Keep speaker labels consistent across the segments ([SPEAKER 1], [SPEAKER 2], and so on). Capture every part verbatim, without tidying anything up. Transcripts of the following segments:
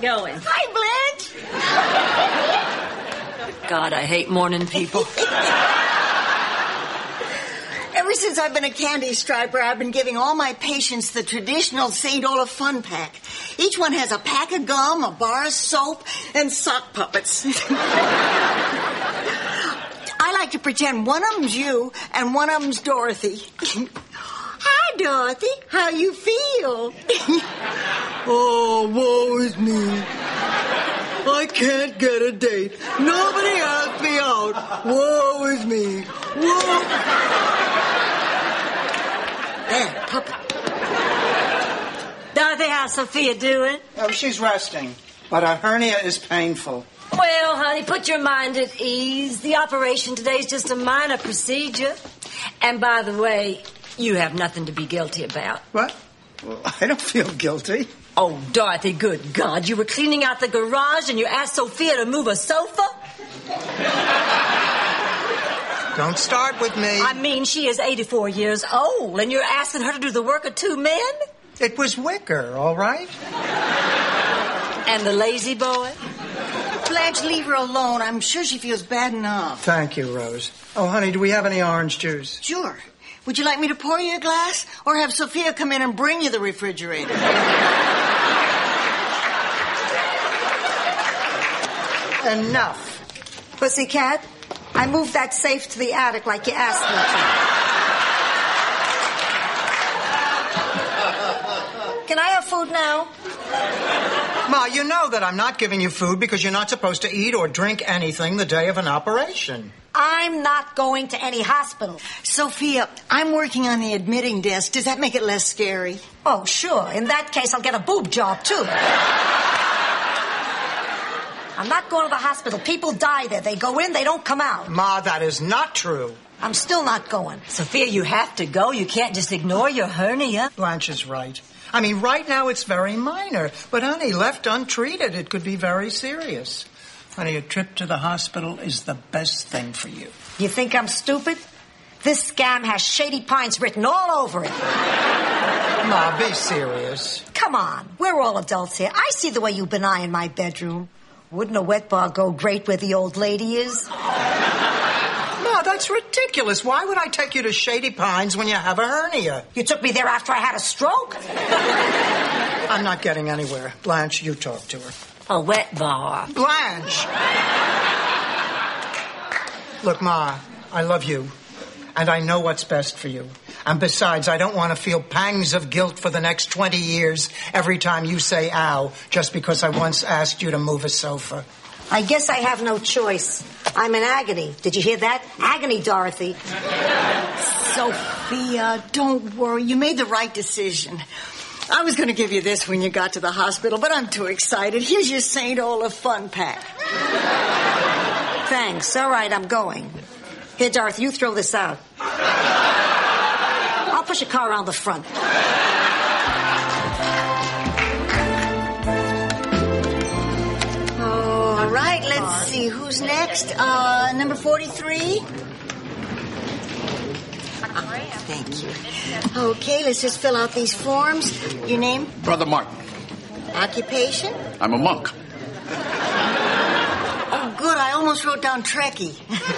[SPEAKER 1] going?
[SPEAKER 2] Hi, Blanche.
[SPEAKER 1] God, I hate morning people.
[SPEAKER 2] Ever since I've been a candy striper, I've been giving all my patients the traditional Saint Olaf fun pack. Each one has a pack of gum, a bar of soap, and sock puppets. I like to pretend one of them's you and one of them's Dorothy. Hi, Dorothy. How you feel?
[SPEAKER 3] Oh, woe is me. I can't get a date. Nobody asked me out. Woe is me. Woe.
[SPEAKER 2] There, puppet.
[SPEAKER 1] Dorothy, how's Sophia doing?
[SPEAKER 4] Oh, she's resting, but her hernia is painful.
[SPEAKER 1] Well, honey, put your mind at ease. The operation today is just a minor procedure. And by the way, you have nothing to be guilty about.
[SPEAKER 4] What? Well, I don't feel guilty.
[SPEAKER 1] Oh, Dorothy, good God. You were cleaning out the garage and you asked Sophia to move a sofa?
[SPEAKER 4] Don't start with me.
[SPEAKER 1] I mean, she is eighty-four years old and you're asking her to do the work of two men?
[SPEAKER 4] It was wicker, all right?
[SPEAKER 1] And the lazy boy?
[SPEAKER 2] Blanche, leave her alone. I'm sure she feels bad enough.
[SPEAKER 4] Thank you, Rose. Oh, honey, do we have any orange juice?
[SPEAKER 2] Sure. Would you like me to pour you a glass or have Sophia come in and bring you the refrigerator?
[SPEAKER 4] Enough.
[SPEAKER 5] Pussycat, I moved that safe to the attic like you asked me to. Can I have food now?
[SPEAKER 4] Ma, you know that I'm not giving you food because you're not supposed to eat or drink anything the day of an operation.
[SPEAKER 5] I'm not going to any hospital.
[SPEAKER 2] Sophia, I'm working on the admitting desk. Does that make it less scary?
[SPEAKER 5] Oh, sure. In that case, I'll get a boob job, too. I'm not going to the hospital. People die there. They go in, they don't come out.
[SPEAKER 4] Ma, that is not true.
[SPEAKER 5] I'm still not going.
[SPEAKER 1] Sophia, you have to go. You can't just ignore your hernia.
[SPEAKER 4] Blanche is right. I mean, right now it's very minor. But, honey, left untreated, it could be very serious. Honey, a trip to the hospital is the best thing for you.
[SPEAKER 5] You think I'm stupid? This scam has Shady Pines written all over it.
[SPEAKER 4] Ma, be serious.
[SPEAKER 5] Come on. We're all adults here. I see the way you've been eyeing my bedroom. Wouldn't a wet bar go great where the old lady is?
[SPEAKER 4] Ma, that's ridiculous. Why would I take you to Shady Pines when you have a hernia?
[SPEAKER 5] You took me there after I had a stroke?
[SPEAKER 4] I'm not getting anywhere. Blanche, you talk to her.
[SPEAKER 1] A wet bar.
[SPEAKER 4] Blanche! Look, Ma, I love you, and I know what's best for you. And besides, I don't want to feel pangs of guilt for the next twenty years every time you say ow, just because I once asked you to move a sofa.
[SPEAKER 5] I guess I have no choice. I'm in agony. Did you hear that? Agony, Dorothy.
[SPEAKER 2] Sophia, don't worry. You made the right decision. I was going to give you this when you got to the hospital, but I'm too excited. Here's your Saint Olaf fun pack.
[SPEAKER 5] Thanks. All right, I'm going. Here, Dorothy, you throw this out. I'll push a car around the front.
[SPEAKER 2] All right, let's see. Who's next? Uh, number forty-three? Thank you. Okay, let's just fill out these forms. Your name?
[SPEAKER 6] Brother Martin.
[SPEAKER 2] Occupation?
[SPEAKER 6] I'm a monk.
[SPEAKER 2] Oh, good. I almost wrote down Trekkie.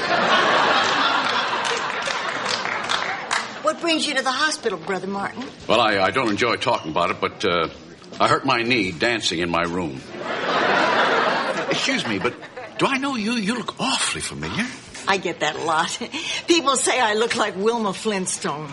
[SPEAKER 2] What brings you to the hospital, Brother Martin?
[SPEAKER 6] Well, I, I don't enjoy talking about it, but uh, I hurt my knee dancing in my room. Excuse me, but do I know you? You look awfully familiar.
[SPEAKER 2] I get that a lot. People say I look like Wilma Flintstone.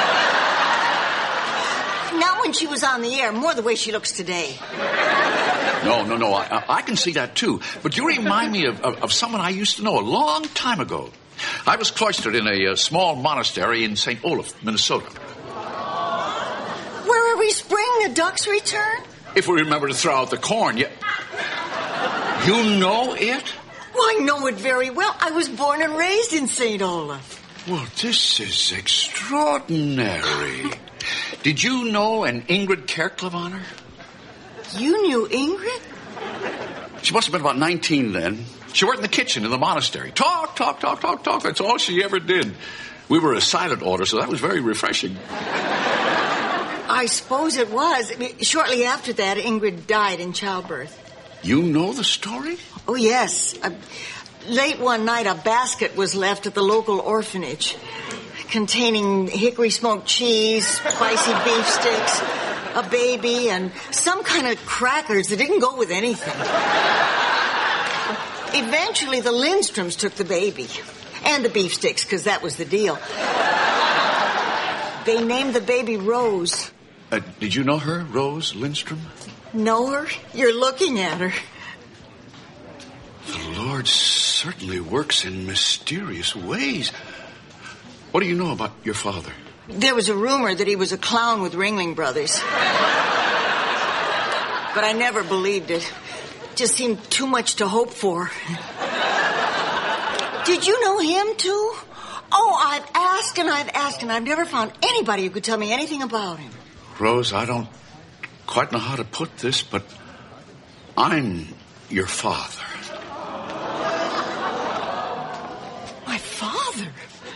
[SPEAKER 2] Not when she was on the air, more the way she looks today.
[SPEAKER 6] No, no, no, I, I can see that too. But you remind me of, of, of someone I used to know a long time ago. I was cloistered in a, a small monastery in Saint Olaf, Minnesota.
[SPEAKER 2] Where every spring the ducks return?
[SPEAKER 6] If we remember to throw out the corn, you... You know it?
[SPEAKER 2] Well, I know it very well. I was born and raised in Saint Olaf.
[SPEAKER 6] Well, this is extraordinary. Did you know an Ingrid Kerklevaner?
[SPEAKER 2] You knew Ingrid?
[SPEAKER 6] She must have been about nineteen then. She worked in the kitchen in the monastery. Talk, talk, talk, talk, talk. That's all she ever did. We were a silent order, so that was very refreshing.
[SPEAKER 2] I suppose it was. I mean, shortly after that, Ingrid died in childbirth.
[SPEAKER 6] You know the story?
[SPEAKER 2] Oh, yes. Uh, late one night, a basket was left at the local orphanage containing hickory smoked cheese, spicy beef sticks, a baby, and some kind of crackers that didn't go with anything. Eventually, the Lindstroms took the baby and the beef sticks, because that was the deal. They named the baby Rose.
[SPEAKER 6] Uh, did you know her, Rose Lindstrom?
[SPEAKER 2] Know her? You're looking at her.
[SPEAKER 6] The Lord certainly works in mysterious ways. What do you know about your father?
[SPEAKER 2] There was a rumor that he was a clown with Ringling Brothers. But I never believed it. Just seemed too much to hope for. Did you know him, too? Oh, I've asked and I've asked, and I've never found anybody who could tell me anything about him.
[SPEAKER 6] Rose, I don't quite know how to put this, but I'm your father.
[SPEAKER 2] My father?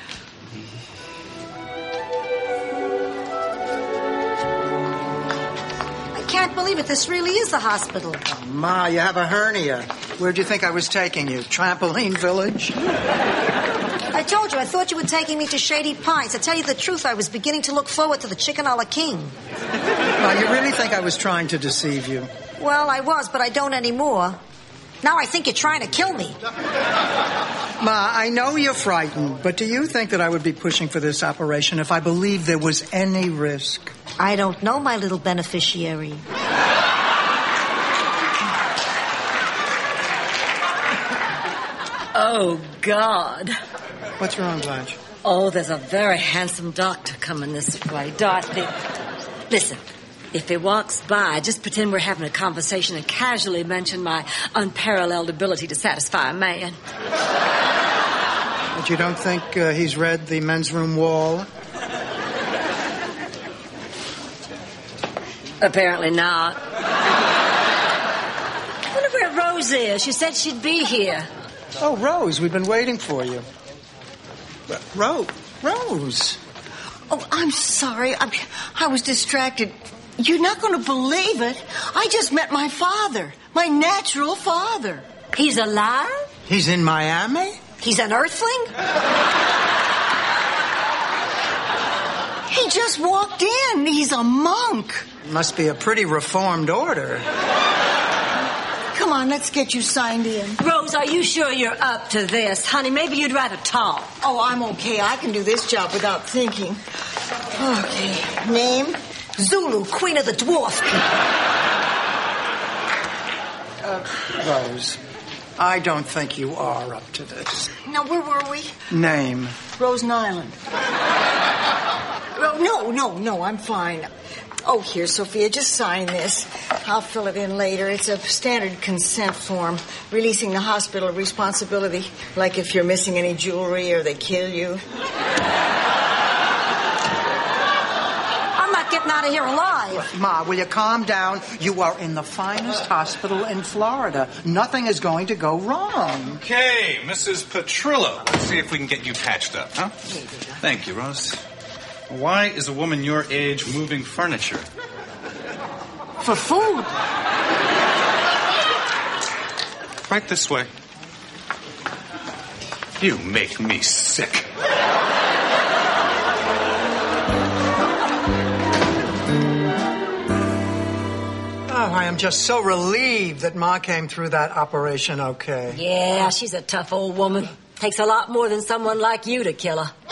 [SPEAKER 5] I can't believe it. This really is the hospital.
[SPEAKER 4] Oh, Ma, you have a hernia. Where'd you think I was taking you? Trampoline Village?
[SPEAKER 5] I told you, I thought you were taking me to Shady Pines. To tell you the truth, I was beginning to look forward to the chicken a la king.
[SPEAKER 4] Ma, you really think I was trying to deceive you?
[SPEAKER 5] Well, I was, but I don't anymore. Now I think you're trying to kill me.
[SPEAKER 4] Ma, I know you're frightened, but do you think that I would be pushing for this operation if I believed there was any risk?
[SPEAKER 5] I don't know, my little beneficiary.
[SPEAKER 1] Oh, God.
[SPEAKER 4] What's wrong, Blanche?
[SPEAKER 1] Oh, there's a very handsome doctor coming this way. Dorothy, listen, if he walks by, just pretend we're having a conversation and casually mention my unparalleled ability to satisfy a man.
[SPEAKER 4] But you don't think uh, he's read the men's room wall?
[SPEAKER 1] Apparently not. I wonder where Rose is. She said she'd be here.
[SPEAKER 4] Oh, Rose, we've been waiting for you. Rose, Rose.
[SPEAKER 2] Oh, I'm sorry. I, I was distracted. You're not going to believe it. I just met my father, my natural father.
[SPEAKER 1] He's alive?
[SPEAKER 4] He's in Miami?
[SPEAKER 5] He's an earthling?
[SPEAKER 2] He just walked in. He's a monk.
[SPEAKER 4] Must be a pretty reformed order.
[SPEAKER 2] Come on, let's get you signed in.
[SPEAKER 1] Rose, are you sure you're up to this? Honey, maybe you'd rather talk.
[SPEAKER 2] Oh, I'm okay. I can do this job without thinking. Okay. Name?
[SPEAKER 5] Zulu, Queen of the Dwarf.
[SPEAKER 4] Uh, Rose, I don't think you are up to this.
[SPEAKER 2] Now, where were we?
[SPEAKER 4] Name?
[SPEAKER 2] Rose Nyland. Oh, no, no, no, I'm fine. Oh, here, Sophia, just sign this. I'll fill it in later. It's a standard consent form, releasing the hospital of responsibility, like if you're missing any jewelry or they kill you.
[SPEAKER 5] I'm not getting out of here alive.
[SPEAKER 4] Ma, will you calm down? You are in the finest hospital in Florida. Nothing is going to go wrong.
[SPEAKER 7] Okay, Missus Petrillo. Let's see if we can get you patched up, huh? Thank you, Rose. Why is a woman your age moving furniture?
[SPEAKER 2] For food.
[SPEAKER 7] Right this way. You make me sick.
[SPEAKER 4] Oh, I am just so relieved that Ma came through that operation okay.
[SPEAKER 1] Yeah, she's a tough old woman. Takes a lot more than someone like you to kill her.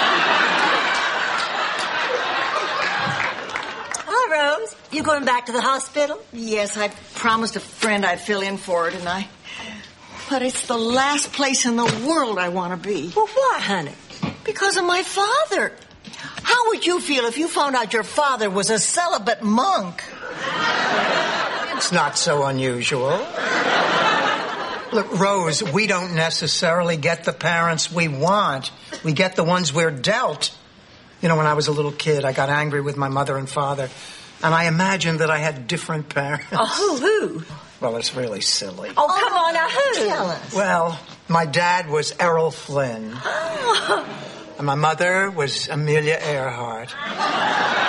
[SPEAKER 1] Rose, you going back to the hospital?
[SPEAKER 2] Yes, I promised a friend I'd fill in for her tonight. But it's the last place in the world I want to be.
[SPEAKER 1] Well, why, honey?
[SPEAKER 2] Because of my father. How would you feel if you found out your father was a celibate monk?
[SPEAKER 4] It's not so unusual. Look, Rose, we don't necessarily get the parents we want. We get the ones we're dealt. You know, when I was a little kid, I got angry with my mother and father. And I imagined that I had different parents.
[SPEAKER 1] Oh, who, who?
[SPEAKER 4] Well, it's really silly.
[SPEAKER 1] Oh, come oh, on, now, who?
[SPEAKER 2] Tell us.
[SPEAKER 4] Well, my dad was Errol Flynn.
[SPEAKER 1] Oh.
[SPEAKER 4] And my mother was Amelia Earhart.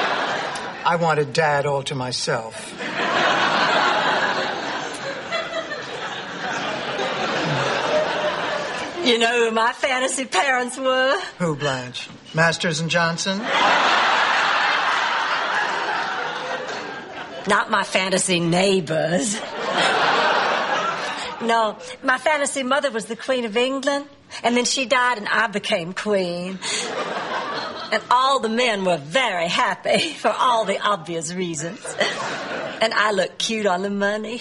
[SPEAKER 4] I wanted Dad all to myself.
[SPEAKER 1] You know who my fantasy parents were?
[SPEAKER 4] Who, Blanche? Masters and Johnson?
[SPEAKER 1] Not my fantasy neighbors. No, my fantasy mother was the Queen of England, and then she died and I became queen. And all the men were very happy for all the obvious reasons. And I looked cute on the money.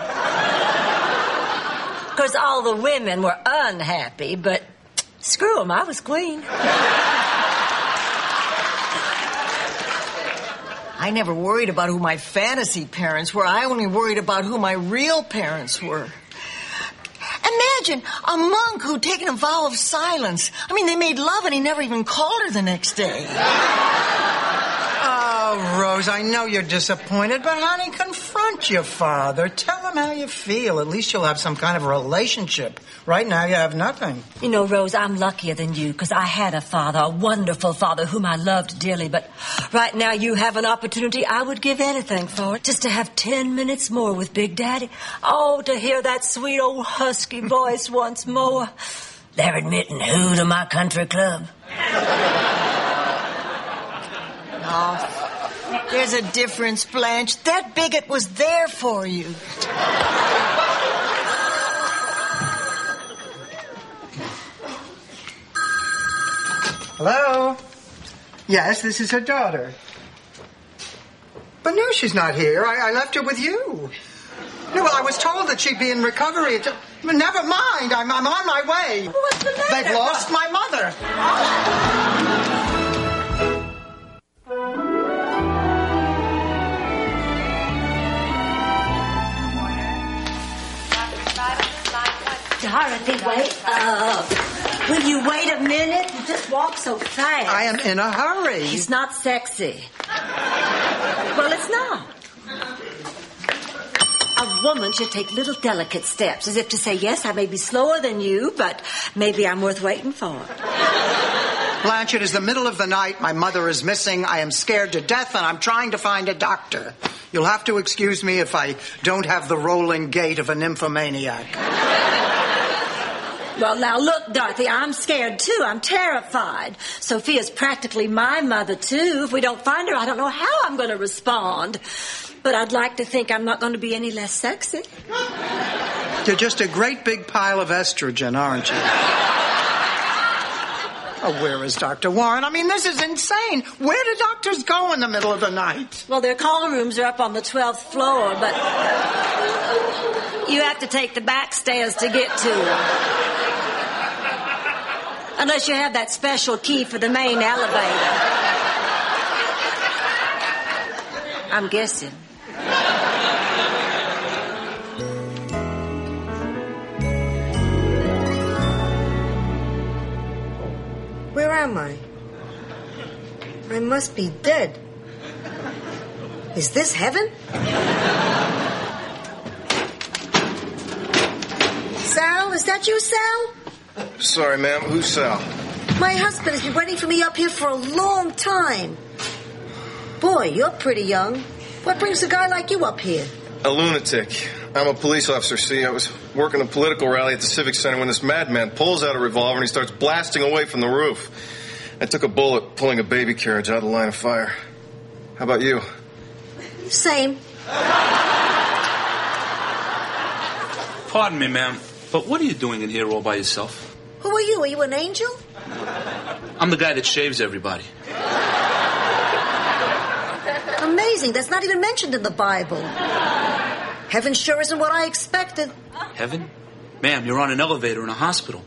[SPEAKER 1] Of course, all the women were unhappy, but screw them, I was queen.
[SPEAKER 2] I never worried about who my fantasy parents were. I only worried about who my real parents were. Imagine a monk who'd taken a vow of silence. I mean, they made love and he never even called her the next day.
[SPEAKER 4] Oh, Rose, I know you're disappointed, but honey, confront your father. Tell him how you feel. At least you'll have some kind of a relationship. Right now, you have nothing.
[SPEAKER 1] You know, Rose, I'm luckier than you because I had a father, a wonderful father whom I loved dearly. But right now you have an opportunity I would give anything for it. Just to have ten minutes more with Big Daddy. Oh, to hear that sweet old husky voice once more. They're admitting who to my country club?
[SPEAKER 2] Oh, there's a difference, Blanche. That bigot was there for you.
[SPEAKER 4] Hello? Yes, this is her daughter. But no, she's not here. I, I left her with you. No, well, I was told that she'd be in recovery. It's, never mind. I'm, I'm on my way.
[SPEAKER 2] What's the matter?
[SPEAKER 4] They've lost my mother.
[SPEAKER 1] Dorothy, wait up. Will you wait a minute? You just walk so fast.
[SPEAKER 4] I am in a hurry.
[SPEAKER 1] It's not sexy. Well, it's not. A woman should take little delicate steps, as if to say, yes, I may be slower than you, but maybe I'm worth waiting for.
[SPEAKER 4] Blanche, it is the middle of the night. My mother is missing. I am scared to death, and I'm trying to find a doctor. You'll have to excuse me if I don't have the rolling gait of a nymphomaniac.
[SPEAKER 1] Well, now, look, Dorothy, I'm scared, too. I'm terrified. Sophia's practically my mother, too. If we don't find her, I don't know how I'm going to respond. But I'd like to think I'm not going to be any less sexy.
[SPEAKER 4] You're just a great big pile of estrogen, aren't you? Oh, where is Doctor Warren? I mean, this is insane. Where do doctors go in the middle of the night?
[SPEAKER 1] Well, their call rooms are up on the twelfth floor, but you have to take the back stairs to get to them. Unless you have that special key for the main elevator. I'm guessing.
[SPEAKER 5] Where am I? I must be dead. Is this heaven? Sal, is that you, Sal?
[SPEAKER 8] Sorry, ma'am. Who's Sal?
[SPEAKER 5] My husband has been waiting for me up here for a long time. Boy, you're pretty young. What brings a guy like you up here?
[SPEAKER 8] A lunatic. I'm a police officer, see. I was working a political rally at the Civic Center when this madman pulls out a revolver and he starts blasting away from the roof. I took a bullet pulling a baby carriage out of the line of fire. How about you?
[SPEAKER 5] Same.
[SPEAKER 9] Pardon me, ma'am, but what are you doing in here all by yourself?
[SPEAKER 5] Who are you? Are you an angel?
[SPEAKER 9] I'm the guy that shaves everybody.
[SPEAKER 5] Amazing. That's not even mentioned in the Bible. Heaven sure isn't what I expected.
[SPEAKER 9] Heaven? Ma'am, you're on an elevator in a hospital.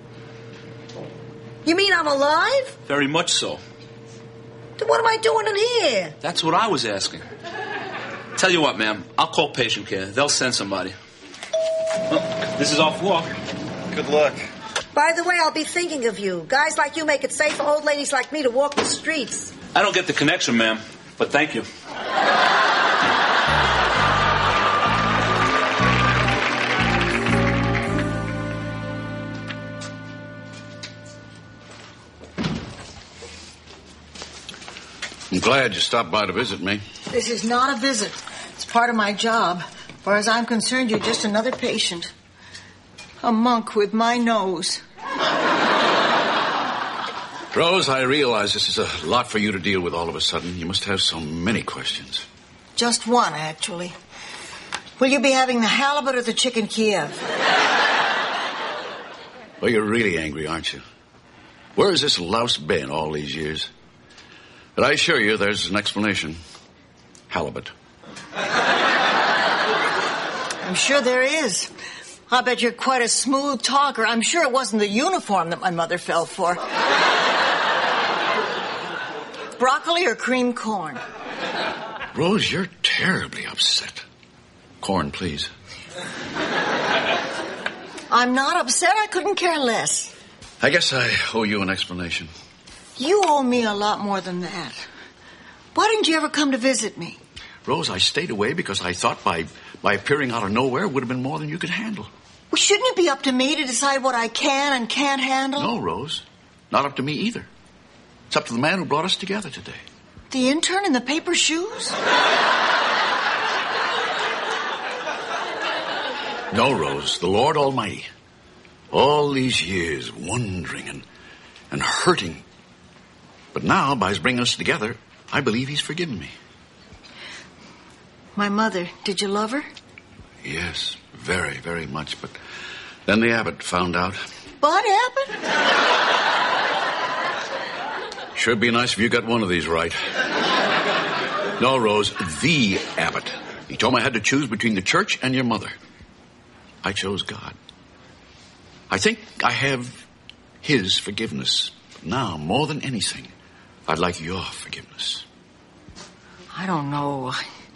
[SPEAKER 5] You mean I'm alive?
[SPEAKER 9] Very much so.
[SPEAKER 5] Then what am I doing in here?
[SPEAKER 9] That's what I was asking. Tell you what, ma'am, I'll call patient care. They'll send somebody. Well, this is our floor.
[SPEAKER 8] Good luck.
[SPEAKER 5] By the way, I'll be thinking of you. Guys like you make it safe for old ladies like me to walk the streets.
[SPEAKER 9] I don't get the connection, ma'am, but thank you.
[SPEAKER 6] I'm glad you stopped by to visit me.
[SPEAKER 2] This is not a visit. It's part of my job. As far as I'm concerned, you're just another patient. A monk with my nose.
[SPEAKER 6] Rose, I realize this is a lot for you to deal with all of a sudden. You must have so many questions.
[SPEAKER 2] Just one, actually. Will you be having the halibut or the chicken Kiev?
[SPEAKER 6] Well, you're really angry, aren't you? Where has this louse been all these years? But I assure you there's an explanation. Halibut.
[SPEAKER 2] I'm sure there is. I bet you're quite a smooth talker. I'm sure it wasn't the uniform that my mother fell for. Broccoli or cream corn?
[SPEAKER 6] Rose, you're terribly upset. Corn, please.
[SPEAKER 2] I'm not upset. I couldn't care less.
[SPEAKER 6] I guess I owe you an explanation.
[SPEAKER 2] You owe me a lot more than that. Why didn't you ever come to visit me?
[SPEAKER 6] Rose, I stayed away because I thought by, by appearing out of nowhere would have been more than you could handle.
[SPEAKER 2] Well, shouldn't it be up to me to decide what I can and can't handle?
[SPEAKER 6] No, Rose. Not up to me either. It's up to the man who brought us together today.
[SPEAKER 2] The intern in the paper shoes?
[SPEAKER 6] No, Rose. The Lord Almighty. All these years wondering and, and hurting. But now, by his bringing us together, I believe he's forgiven me.
[SPEAKER 2] My mother, did you love her?
[SPEAKER 6] Yes, very, very much. But then the abbot found out.
[SPEAKER 2] Bud Abbott?
[SPEAKER 6] Sure be nice if you got one of these right. No, Rose, the abbot. He told me I had to choose between the church and your mother. I chose God. I think I have his forgiveness. But now, more than anything, I'd like your forgiveness.
[SPEAKER 2] I don't know.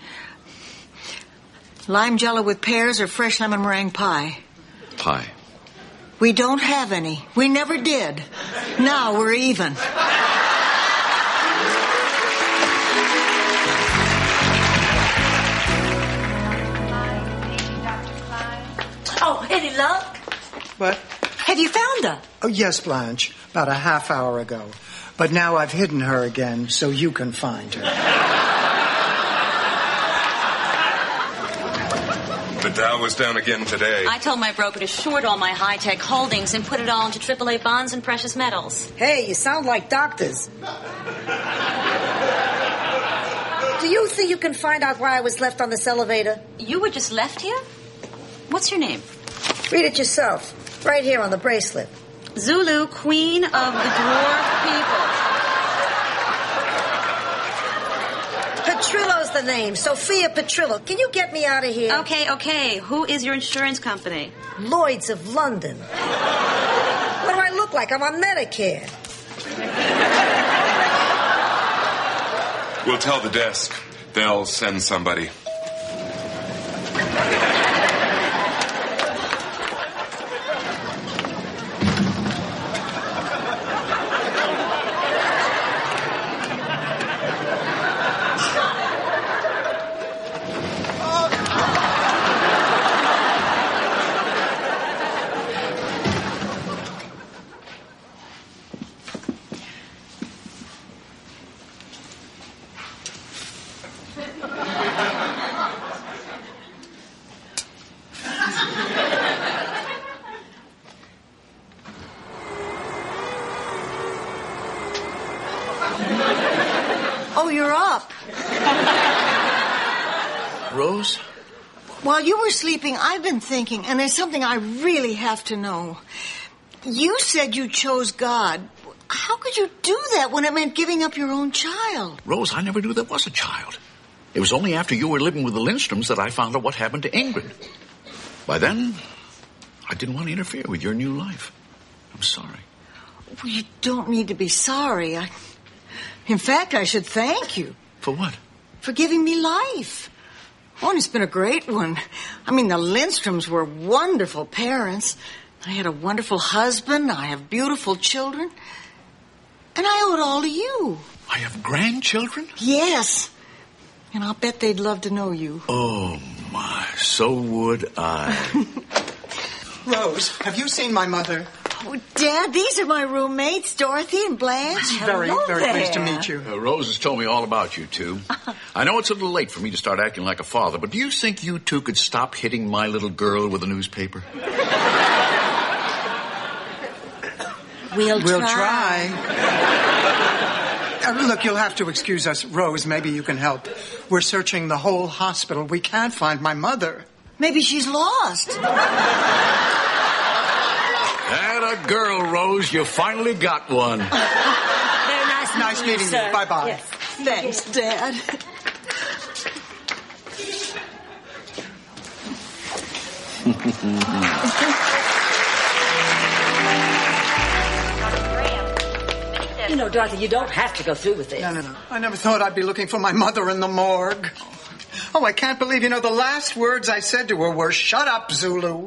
[SPEAKER 2] Lime jello with pears or fresh lemon meringue pie?
[SPEAKER 6] Pie.
[SPEAKER 2] We don't have any. We never did. Now we're even.
[SPEAKER 1] Oh, any luck?
[SPEAKER 4] What?
[SPEAKER 1] Have you found her?
[SPEAKER 4] Oh, yes, Blanche. About a half hour ago. But now I've hidden her again so you can find her.
[SPEAKER 10] The Dow was down again today.
[SPEAKER 11] I told my broker to short all my high-tech holdings and put it all into triple A bonds and precious metals.
[SPEAKER 5] Hey, you sound like doctors. Do you think you can find out why I was left on this elevator?
[SPEAKER 11] You were just left here? What's your name?
[SPEAKER 5] Read it yourself. Right here on the bracelet.
[SPEAKER 11] Zulu, Queen of the Dwarf People.
[SPEAKER 5] Petrillo's the name. Sophia Petrillo. Can you get me out of here?
[SPEAKER 11] Okay, okay. Who is your insurance company?
[SPEAKER 5] Lloyd's of London. What do I look like? I'm on Medicare.
[SPEAKER 10] We'll tell the desk. They'll send somebody.
[SPEAKER 2] Oh, you're up.
[SPEAKER 6] Rose?
[SPEAKER 2] While you were sleeping, I've been thinking, and there's something I really have to know. You said you chose God. How could you do that when it meant giving up your own child?
[SPEAKER 6] Rose, I never knew there was a child. It was only after you were living with the Lindstroms that I found out what happened to Ingrid. By then, I didn't want to interfere with your new life. I'm sorry.
[SPEAKER 2] Well, you don't need to be sorry. I, in fact, I should thank you.
[SPEAKER 6] For what?
[SPEAKER 2] For giving me life. Oh, and it's been a great one. I mean, the Lindstroms were wonderful parents. I had a wonderful husband. I have beautiful children. And I owe it all to you.
[SPEAKER 6] I have grandchildren?
[SPEAKER 2] Yes. And I'll bet they'd love to know you.
[SPEAKER 6] Oh, my. So would I.
[SPEAKER 4] Rose, have you seen my mother?
[SPEAKER 2] Oh, Dad, these are my roommates, Dorothy and Blanche.
[SPEAKER 4] Very,
[SPEAKER 2] Hello
[SPEAKER 4] very
[SPEAKER 2] there.
[SPEAKER 4] pleased to meet you.
[SPEAKER 6] Uh, Rose has told me all about you two. I know it's a little late for me to start acting like a father, but do you think you two could stop hitting my little girl with a newspaper?
[SPEAKER 1] We'll,
[SPEAKER 4] We'll
[SPEAKER 1] try.
[SPEAKER 4] try. Uh, look, you'll have to excuse us. Rose, maybe you can help. We're searching the whole hospital. We can't find my mother.
[SPEAKER 2] Maybe she's lost.
[SPEAKER 6] And a girl, Rose. You finally got one.
[SPEAKER 1] Very nice,
[SPEAKER 4] Nice
[SPEAKER 1] meeting
[SPEAKER 4] meeting
[SPEAKER 1] you,
[SPEAKER 4] you.
[SPEAKER 1] sir.
[SPEAKER 4] Bye-bye.
[SPEAKER 1] Yes.
[SPEAKER 2] Thanks, Dad.
[SPEAKER 1] You know, Dorothy, you don't have to go through with this.
[SPEAKER 4] No, no, no. I never thought I'd be looking for my mother in the morgue. Oh, I can't believe, you know, the last words I said to her were, "Shut up, Zulu."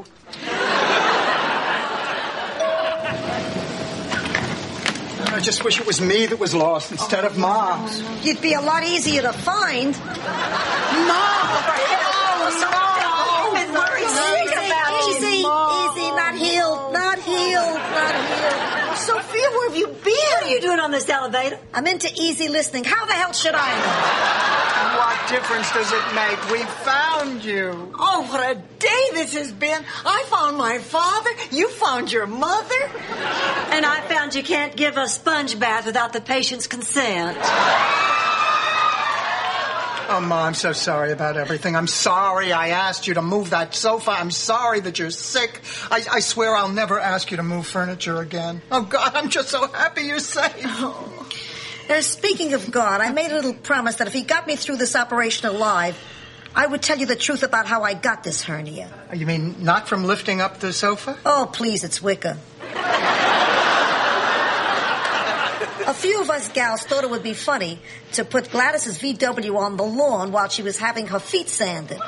[SPEAKER 4] I just wish it was me that was lost instead of Mom.
[SPEAKER 5] You'd be a lot easier to find. Easy, easy, not healed, not healed, not healed.
[SPEAKER 2] Sophia, where have you been?
[SPEAKER 5] What are you doing on this elevator? I'm into easy listening. How the hell should I know?
[SPEAKER 4] What difference does it make? We found you.
[SPEAKER 2] Oh, what a day this has been. I found my father. You found your mother.
[SPEAKER 1] And I found you can't give a sponge bath without the patient's consent.
[SPEAKER 4] Oh, Ma, I'm so sorry about everything. I'm sorry I asked you to move that sofa. I'm sorry that you're sick. I, I swear I'll never ask you to move furniture again. Oh, God, I'm just so happy you're safe.
[SPEAKER 5] Oh. Uh, speaking of God, I made a little promise that if he got me through this operation alive, I would tell you the truth about how I got this hernia.
[SPEAKER 4] You mean not from lifting up the sofa?
[SPEAKER 5] Oh, please, it's Wicca. A few of us gals thought it would be funny to put Gladys's V W on the lawn while she was having her feet sanded.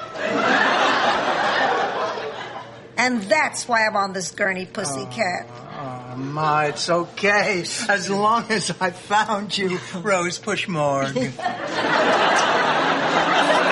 [SPEAKER 5] And that's why I'm on this gurney, pussycat.
[SPEAKER 4] Oh, Ma, it's okay. As long as I found you, Rose Pushmorg.